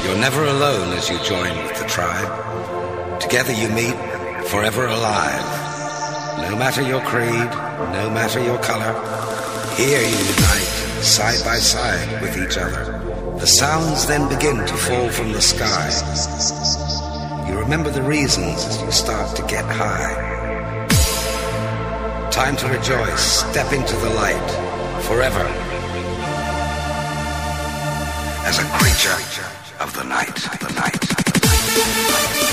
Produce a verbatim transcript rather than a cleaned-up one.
You're never alone as you join with the tribe. Together you meet, forever alive. No matter your creed, no matter your color, here you unite, side by side with each other. The sounds then begin to fall from the sky. You remember the reasons as you start to get high. Time to rejoice, step into the light, forever. As a creature of the night, the night, the night.